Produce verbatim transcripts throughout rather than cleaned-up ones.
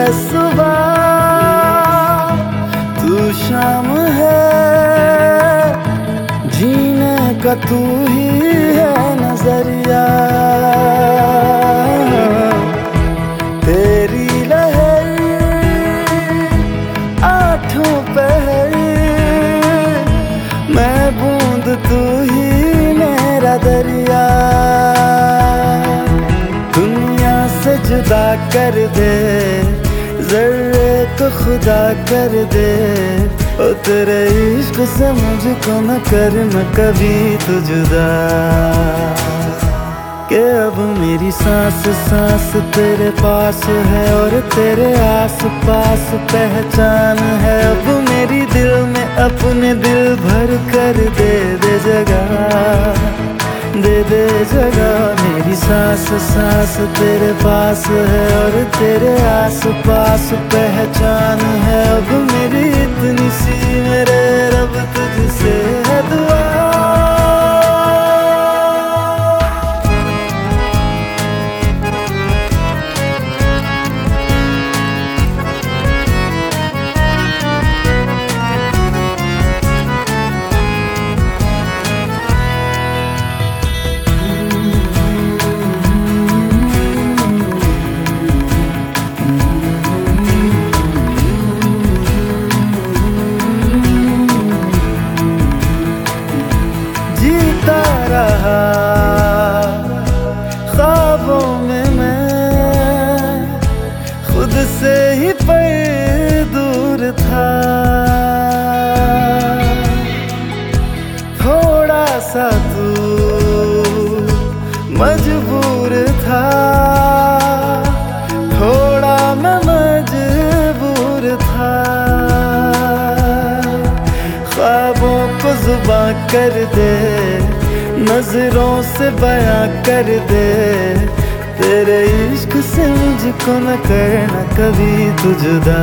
है सुबह, तू शाम है, जीने का तू ही है नजरिया। तेरी लहर आठों पहर, मैं बूंद तू ही मेरा दरिया। दुनिया से जुदा कर दे, ज़र्रे को खुदा कर दे, ओ तेरे इश्क से मुझको न करना कभी तू जुदा। कि अब मेरी सांस सांस तेरे पास है और तेरे आस पास पहचान है। अब मेरी दिल में अपने दिल भर कर दे दे जगह, दे दे जगह। मेरी सांस सांस तेरे पास है और तेरे आस पास पहचान है। अब मेरी इतनी सी मेरे रब तुझसे है दुआ। जीता रहा ख्वाबों में मैं, खुद से ही पर दूर था। थोड़ा सा तू मजबूर था, थोड़ा मैं मजबूर था। ख्वाबों को जुबां कर दे, नजरों से बयां कर दे, तेरे इश्क से मुझको न करना कभी तू जुदा।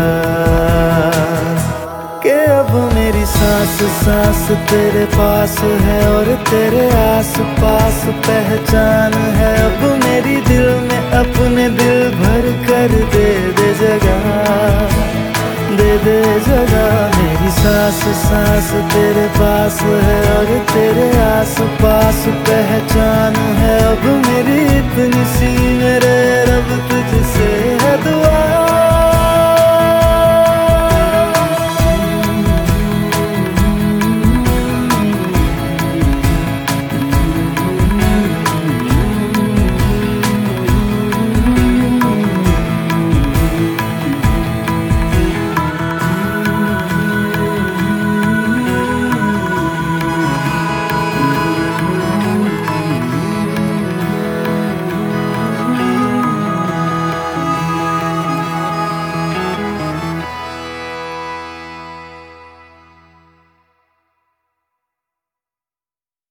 कि अब मेरी सांस सांस तेरे पास है और तेरे आस पास पहचान है। अब मेरी दिल में अपने दिल भर कर दे दे जगह, दे दे जगह। मेरी सांस सांस तेरे पास है और तेरे आस पास पहचान है। अब मेरी इतनी सी मेरे